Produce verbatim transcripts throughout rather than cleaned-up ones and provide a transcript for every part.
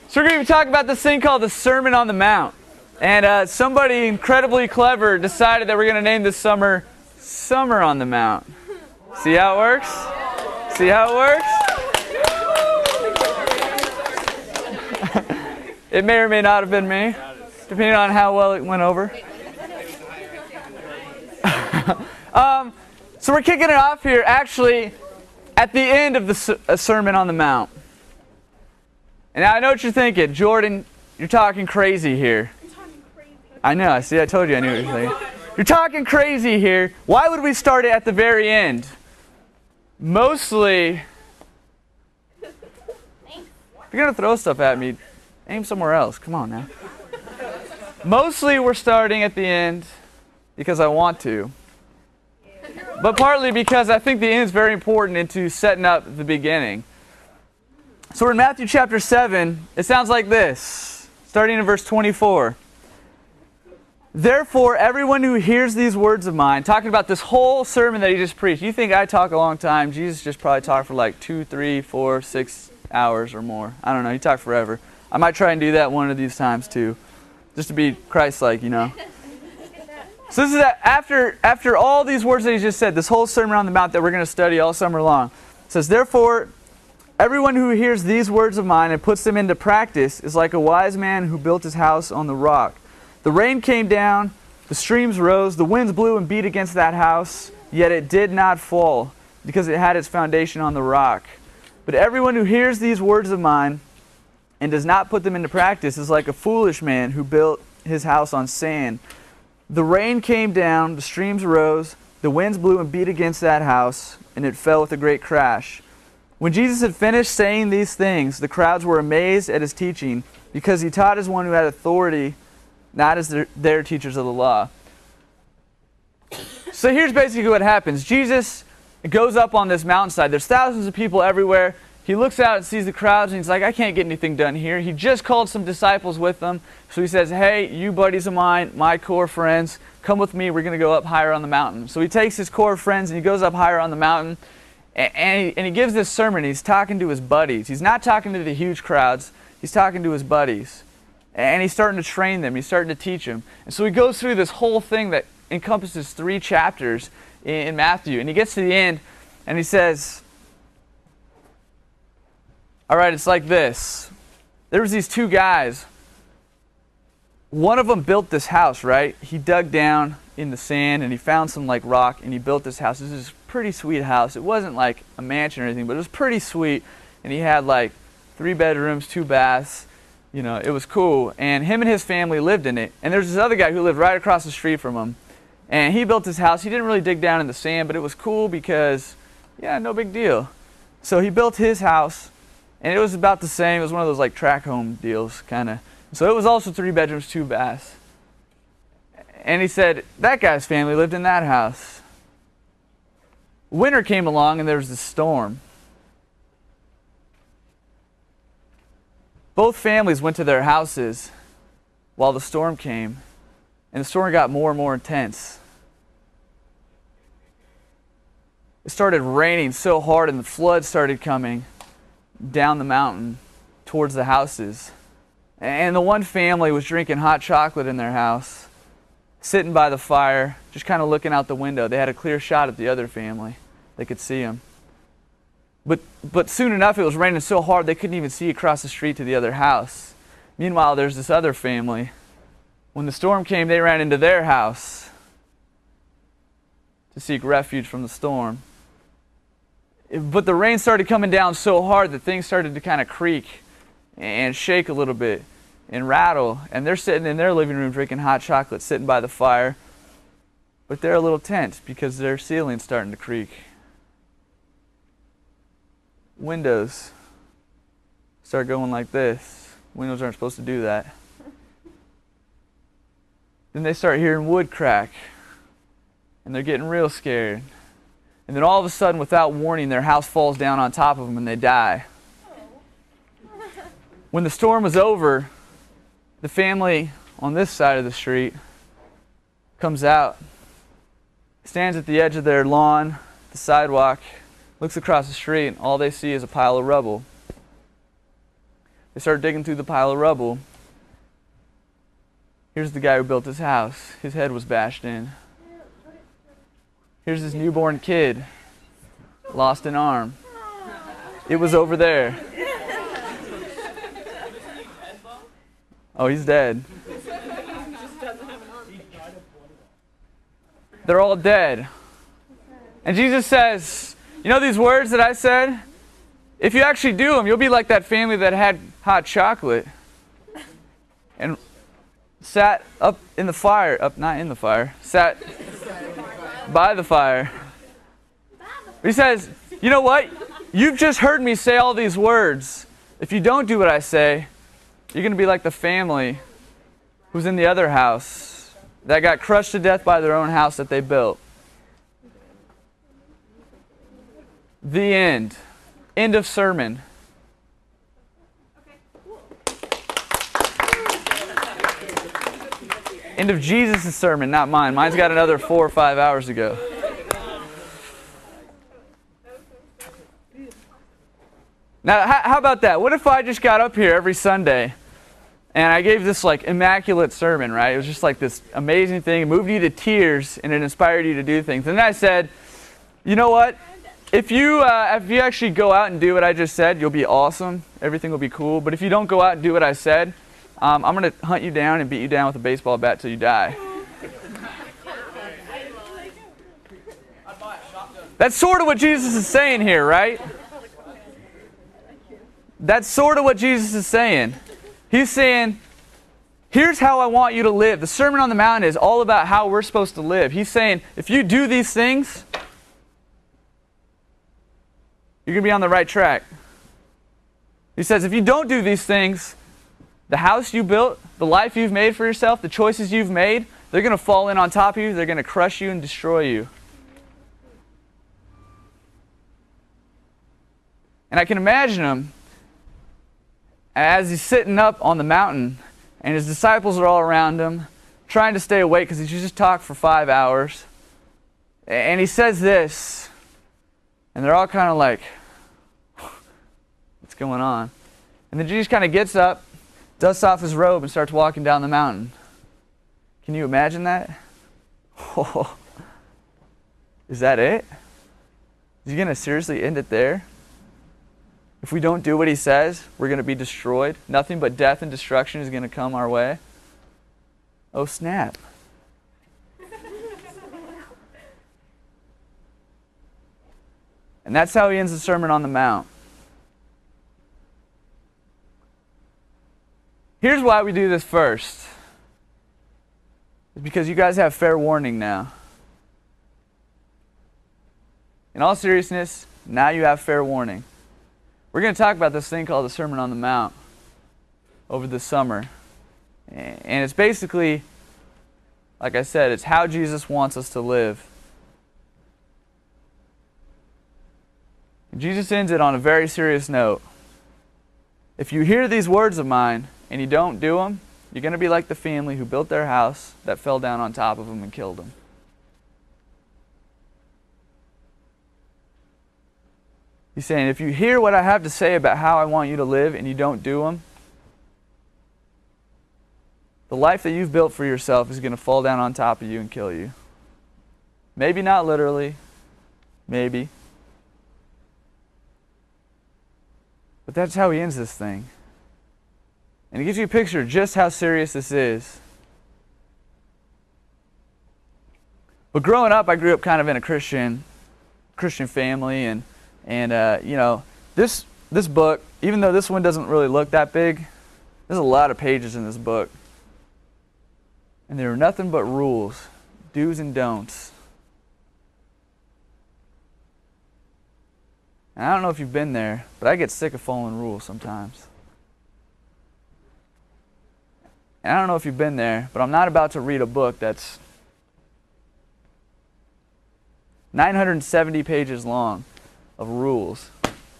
So we're going to be talking about this thing called the Sermon on the Mount. And uh, somebody incredibly clever decided that we're going to name this summer Summer on the Mount. See how it works? See how it works? It may or may not have been me, depending on how well it went over. um, so we're kicking it off here, actually, at the end of the uh, Sermon on the Mount. And now I know what you're thinking. Jordan, you're talking crazy here. You're talking crazy. I know. I see. I told you I knew what you were thinking. You're talking crazy here. Why would we start it at the very end? Mostly, if you're going to throw stuff at me, aim somewhere else. Come on now. Mostly we're starting at the end because I want to. But partly because I think the end is very important into setting up the beginning. So we're in Matthew chapter seven. It sounds like this, starting in verse twenty-four. Therefore, everyone who hears these words of mine, talking about this whole sermon that he just preached. You think I talk a long time. Jesus just probably talked for like two, three, four, six hours or more. I don't know. He talked forever. I might try and do that one of these times too, just to be Christ-like, you know. So this is after, after all these words that he just said, this whole Sermon on the Mount that we're going to study all summer long. It says, therefore, everyone who hears these words of mine and puts them into practice is like a wise man who built his house on the rock. The rain came down, the streams rose, the winds blew and beat against that house, yet it did not fall, because it had its foundation on the rock. But everyone who hears these words of mine and does not put them into practice is like a foolish man who built his house on sand. The rain came down, the streams rose, the winds blew and beat against that house, and it fell with a great crash. When Jesus had finished saying these things, the crowds were amazed at his teaching, because he taught as one who had authority, not as their, their teachers of the law. So here's basically what happens. Jesus goes up on this mountainside. There's thousands of people everywhere. He looks out and sees the crowds, and he's like, I can't get anything done here. He just called some disciples with him. So he says, hey, you buddies of mine, my core friends, come with me. We're going to go up higher on the mountain. So he takes his core friends, and he goes up higher on the mountain. And he, and he gives this sermon. He's talking to his buddies. He's not talking to the huge crowds. He's talking to his buddies. And he's starting to train them. He's starting to teach them. And so he goes through this whole thing that encompasses three chapters in, in Matthew. And he gets to the end, and he says, all right, it's like this. There was these two guys. One of them built this house, right? He dug down in the sand, and he found some like rock, and he built this house. This is a pretty sweet house. It wasn't like a mansion or anything, but it was pretty sweet. And he had like three bedrooms, two baths. You know, it was cool. And him and his family lived in it. And there's this other guy who lived right across the street from him. And he built his house. He didn't really dig down in the sand, but it was cool because, yeah, no big deal. So he built his house, and it was about the same. It was one of those like track home deals, kind of. So it was also three bedrooms, two baths. And he said, that guy's family lived in that house. Winter came along, and there was this storm. Both families went to their houses while the storm came, and the storm got more and more intense. It started raining so hard, and the flood started coming down the mountain towards the houses. And the one family was drinking hot chocolate in their house, sitting by the fire, just kind of looking out the window. They had a clear shot at the other family. They could see them. But, but soon enough, it was raining so hard they couldn't even see across the street to the other house. Meanwhile, there's this other family. When the storm came, they ran into their house to seek refuge from the storm. But the rain started coming down so hard that things started to kind of creak and shake a little bit and rattle. And they're sitting in their living room drinking hot chocolate, sitting by the fire. But they're a little tense because their ceiling's starting to creak. Windows start going like this. Windows aren't supposed to do that. Then they start hearing wood crack, and they're getting real scared. And then all of a sudden, without warning, their house falls down on top of them and they die. When the storm was over, the family on this side of the street comes out, stands at the edge of their lawn, the sidewalk, looks across the street, and all they see is a pile of rubble. They start digging through the pile of rubble. Here's the guy who built this house. His head was bashed in. Here's this newborn kid, lost an arm. It was over there. Oh, he's dead. They're all dead. And Jesus says, you know these words that I said? If you actually do them, you'll be like that family that had hot chocolate and sat up in the fire, up not in the fire, sat by the fire. He says, you know what? You've just heard me say all these words. If you don't do what I say, you're going to be like the family who's in the other house that got crushed to death by their own house that they built. The end. End of sermon. End of Jesus' sermon, not mine. Mine's got another four or five hours to go. Now, how about that? What if I just got up here every Sunday and I gave this like immaculate sermon, right? It was just like this amazing thing. It moved you to tears and it inspired you to do things. And then I said, you know what? If you uh, if you actually go out and do what I just said, you'll be awesome. Everything will be cool. But if you don't go out and do what I said, um, I'm going to hunt you down and beat you down with a baseball bat till you die. That's sort of what Jesus is saying here, right? That's sort of what Jesus is saying. He's saying, here's how I want you to live. The Sermon on the Mount is all about how we're supposed to live. He's saying, if you do these things, you're going to be on the right track. He says, if you don't do these things, the house you built, the life you've made for yourself, the choices you've made, they're going to fall in on top of you. They're going to crush you and destroy you. And I can imagine him as he's sitting up on the mountain and his disciples are all around him trying to stay awake because he's just talked for five hours. And he says this, and they're all kind of like, what's going on? And then Jesus kind of gets up, dusts off his robe, and starts walking down the mountain. Can you imagine that? Oh, is that it? Is he going to seriously end it there? If we don't do what he says, we're going to be destroyed. Nothing but death and destruction is going to come our way. Oh, snap. And that's how he ends the Sermon on the Mount. Here's why we do this first. It's because you guys have fair warning now. In all seriousness, now you have fair warning. We're going to talk about this thing called the Sermon on the Mount over the summer. And it's basically, like I said, it's how Jesus wants us to live. Jesus ends it on a very serious note. If you hear these words of mine and you don't do them, you're going to be like the family who built their house that fell down on top of them and killed them. He's saying, if you hear what I have to say about how I want you to live and you don't do them, the life that you've built for yourself is going to fall down on top of you and kill you. Maybe not literally, maybe. But that's how he ends this thing. And it gives you a picture of just how serious this is. But growing up, I grew up kind of in a Christian Christian family, and and uh, you know, this this book, even though this one doesn't really look that big, there's a lot of pages in this book. And there are nothing but rules, do's and don'ts. And I don't know if you've been there, but I get sick of following rules sometimes. And I don't know if you've been there, but I'm not about to read a book that's nine hundred seventy pages long of rules.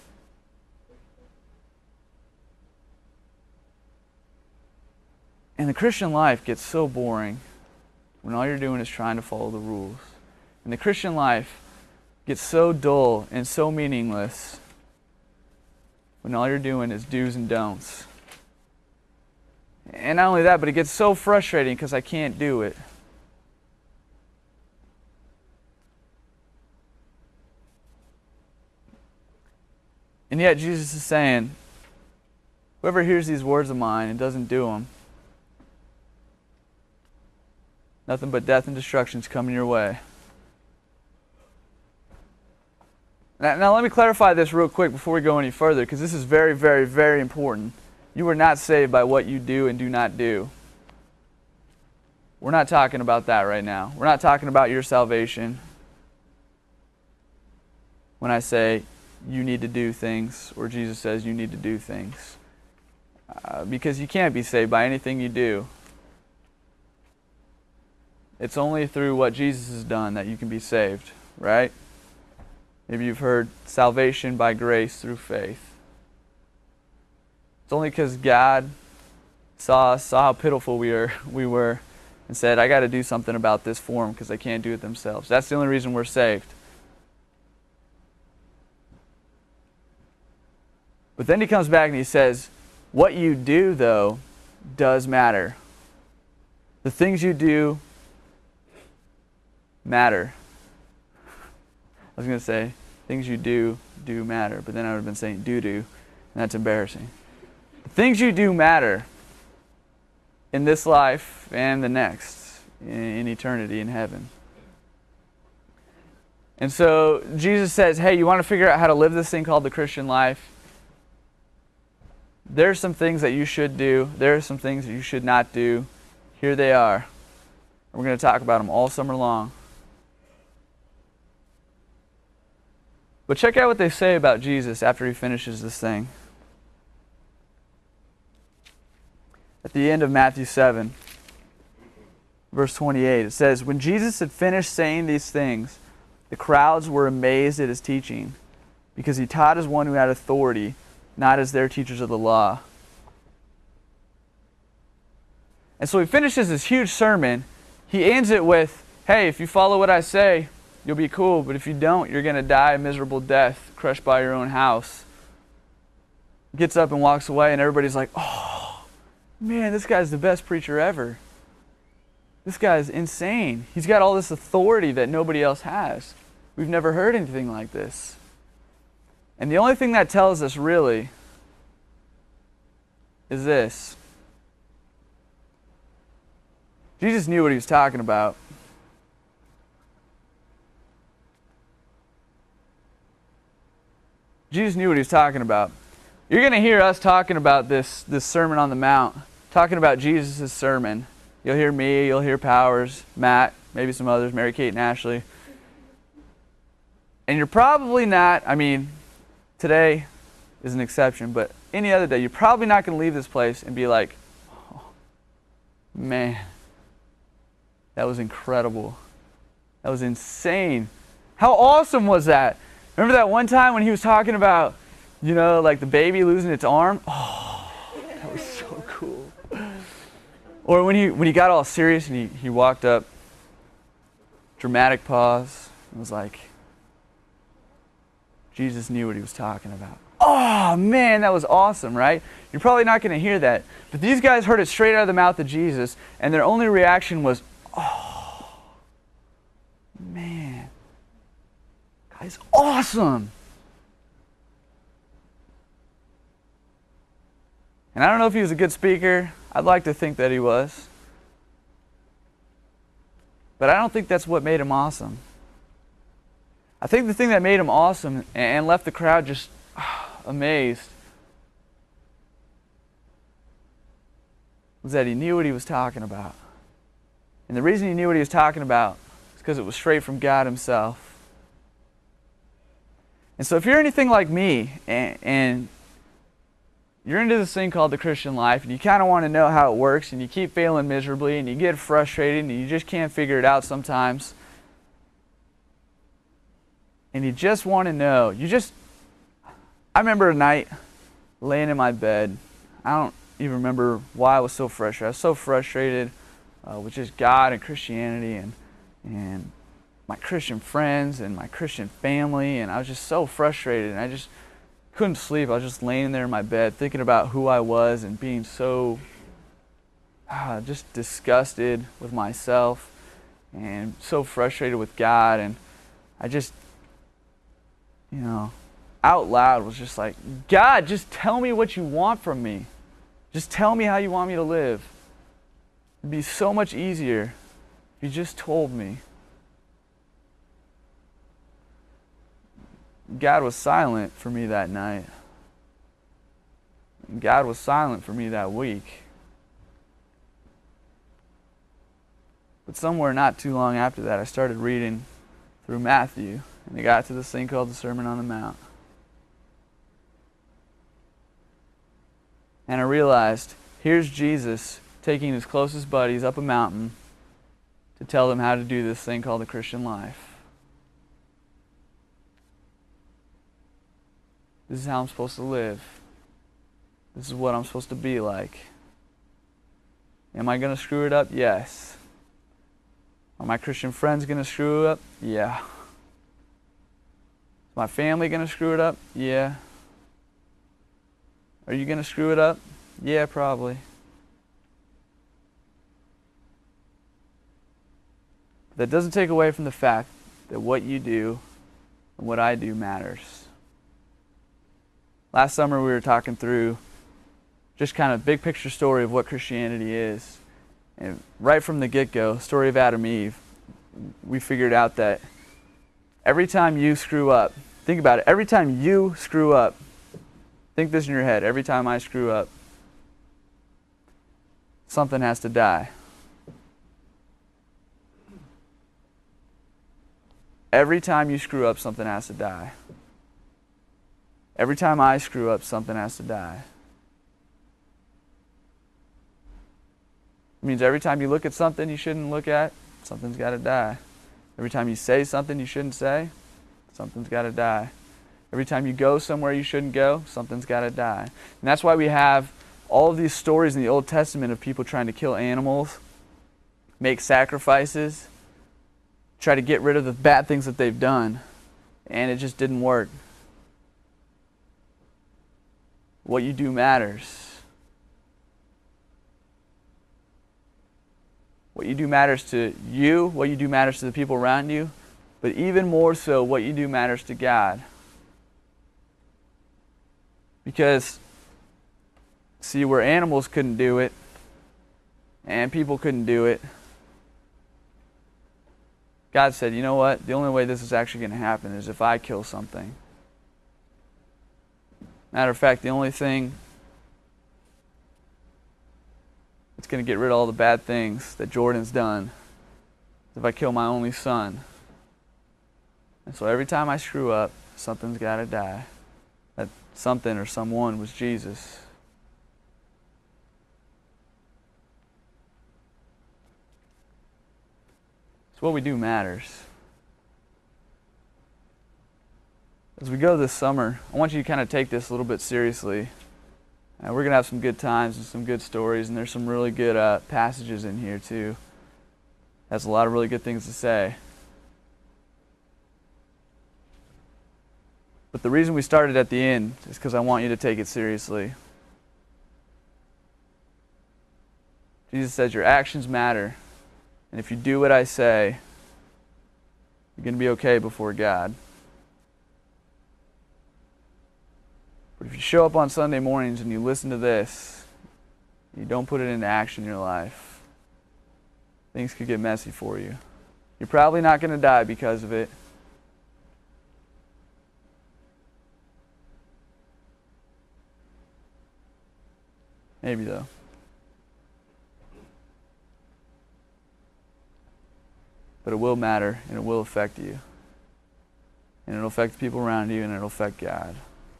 And the Christian life gets so boring when all you're doing is trying to follow the rules. And the Christian life gets so dull and so meaningless when all you're doing is do's and don'ts. And not only that, but it gets so frustrating because I can't do it. And yet Jesus is saying, whoever hears these words of mine and doesn't do them, nothing but death and destruction is coming your way. Now, now let me clarify this real quick before we go any further, because this is very, very, very important. You are not saved by what you do and do not do. We're not talking about that right now. We're not talking about your salvation when I say you need to do things, or Jesus says you need to do things. Uh, because you can't be saved by anything you do. It's only through what Jesus has done that you can be saved, right? Maybe you've heard salvation by grace through faith. It's only because God saw us, saw how pitiful we were, we were and said, I got to do something about this for them because they can't do it themselves. That's the only reason we're saved. But then he comes back and he says, what you do, though, does matter. The things you do matter. I was going to say, things you do, do matter. But then I would have been saying do-do, and that's embarrassing. The things you do matter in this life and the next, in, in eternity, in heaven. And so Jesus says, hey, you want to figure out how to live this thing called the Christian life? There are some things that you should do. There are some things that you should not do. Here they are. We're going to talk about them all summer long. But check out what they say about Jesus after he finishes this thing. At the end of Matthew seven, verse twenty-eight, it says, when Jesus had finished saying these things, the crowds were amazed at his teaching, because he taught as one who had authority, not as their teachers of the law. And so he finishes this huge sermon. He ends it with, hey, if you follow what I say, you'll be cool, but if you don't, you're going to die a miserable death, crushed by your own house. Gets up and walks away, and everybody's like, oh, man, this guy's the best preacher ever. This guy's insane. He's got all this authority that nobody else has. We've never heard anything like this. And the only thing that tells us really is this. Jesus knew what he was talking about. Jesus knew what he was talking about. You're going to hear us talking about this, this Sermon on the Mount, talking about Jesus' sermon. You'll hear me, you'll hear Powers, Matt, maybe some others, Mary Kate and Ashley. And you're probably not, I mean, today is an exception, but any other day, you're probably not going to leave this place and be like, oh, man, that was incredible. That was insane. How awesome was that? Remember that one time when he was talking about, you know, like the baby losing its arm? Oh, that was so cool. Or when he when he got all serious and he, he walked up, dramatic pause, and was like, Jesus knew what he was talking about. Oh, man, that was awesome, right? You're probably not going to hear that. But these guys heard it straight out of the mouth of Jesus, and their only reaction was, oh, man, guy's awesome. And I don't know if he was a good speaker. I'd like to think that he was. But I don't think that's what made him awesome. I think the thing that made him awesome and left the crowd just amazed was that he knew what he was talking about. And the reason he knew what he was talking about is because it was straight from God himself. And so if you're anything like me and, and you're into this thing called the Christian life and you kind of want to know how it works and you keep failing miserably and you get frustrated and you just can't figure it out sometimes, and you just want to know, you just, I remember a night laying in my bed. I don't even remember why I was so frustrated. I was so frustrated uh, with just God and Christianity and and my Christian friends and my Christian family, and I was just so frustrated, and I just couldn't sleep. I was just laying there in my bed thinking about who I was and being so uh, just disgusted with myself and so frustrated with God. And I just, you know, out loud was just like, God, just tell me what you want from me. Just tell me how you want me to live. It'd be so much easier if you just told me. God was silent for me that night. God was silent for me that week. But somewhere not too long after that, I started reading through Matthew, and I got to this thing called the Sermon on the Mount. And I realized, here's Jesus taking his closest buddies up a mountain to tell them how to do this thing called the Christian life. This is how I'm supposed to live. This is what I'm supposed to be like. Am I going to screw it up? Yes. Are my Christian friends going to screw it up? Yeah. Is my family going to screw it up? Yeah. Are you going to screw it up? Yeah, probably. That doesn't take away from the fact that what you do and what I do matters. Last summer we were talking through just kind of big picture story of what Christianity is. And right from the get-go, story of Adam and Eve, we figured out that every time you screw up, think about it, every time you screw up, think this in your head, every time I screw up, something has to die. Every time you screw up, something has to die. Every time I screw up, something has to die. It means every time you look at something you shouldn't look at, something's got to die. Every time you say something you shouldn't say, something's got to die. Every time you go somewhere you shouldn't go, something's got to die. And that's why we have all of these stories in the Old Testament of people trying to kill animals, make sacrifices, try to get rid of the bad things that they've done, and it just didn't work. What you do matters. What you do matters to you, what you do matters to the people around you, but even more so, what you do matters to God. Because, see, where animals couldn't do it, and people couldn't do it, God said, you know what? The only way this is actually going to happen is if I kill something. Matter of fact, the only thing that's going to get rid of all the bad things that Jordan's done is if I kill my only son. And so every time I screw up, something's got to die. That something or someone was Jesus. So what we do matters. As we go this summer, I want you to kind of take this a little bit seriously. Uh, we're going to have some good times and some good stories, and there's some really good uh, passages in here too. Has a lot of really good things to say. But the reason we started at the end is because I want you to take it seriously. Jesus says your actions matter, and if you do what I say, you're going to be okay before God. But if you show up on Sunday mornings and you listen to this, you don't put it into action in your life, things could get messy for you. You're probably not going to die because of it. Maybe though. But it will matter, and it will affect you. And it'll affect the people around you, and it'll affect God.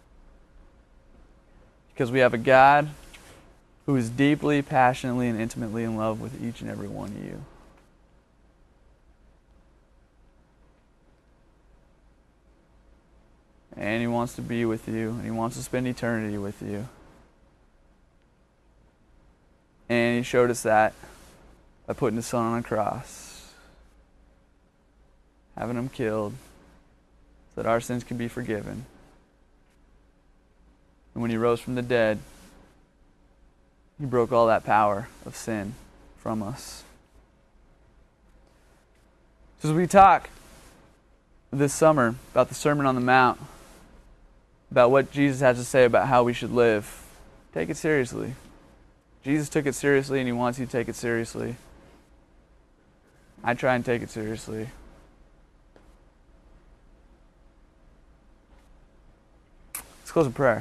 Because we have a God who is deeply, passionately, and intimately in love with each and every one of you. And He wants to be with you, and He wants to spend eternity with you. And He showed us that by putting His Son on a cross, having Him killed, so that our sins can be forgiven. And when He rose from the dead, He broke all that power of sin from us. So as we talk this summer about the Sermon on the Mount, about what Jesus has to say about how we should live, take it seriously. Jesus took it seriously, and he wants you to take it seriously. I try and take it seriously. Let's close in prayer.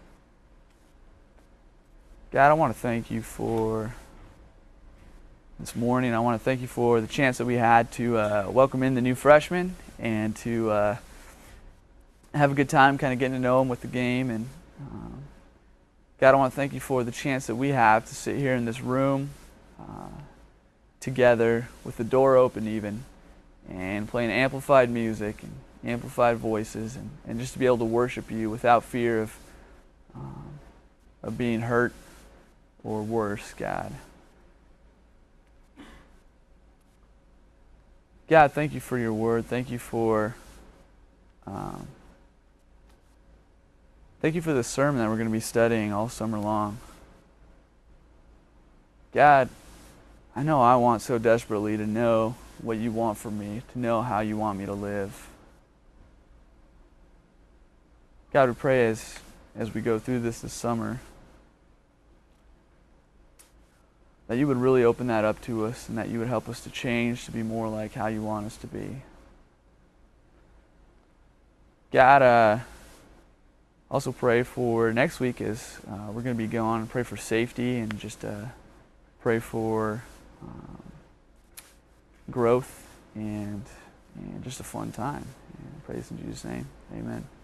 God, I want to thank you for this morning. I want to thank you for the chance that we had to uh, welcome in the new freshmen and to uh, have a good time kind of getting to know them with the game. And um, God, I want to thank you for the chance that we have to sit here in this room uh, together with the door open even, and playing amplified music and amplified voices, and, and just to be able to worship you without fear of um, of being hurt or worse, God. God, thank you for your word. Thank you for um, thank you for the sermon that we're going to be studying all summer long. God, I know I want so desperately to know what you want for me, to know how you want me to live. God, we pray as, as we go through this this summer that you would really open that up to us, and that you would help us to change to be more like how you want us to be. God, uh, also pray for next week as uh, we're going to be going and pray for safety, and just uh, pray for um, growth and, and just a fun time. And praise in Jesus' name. Amen.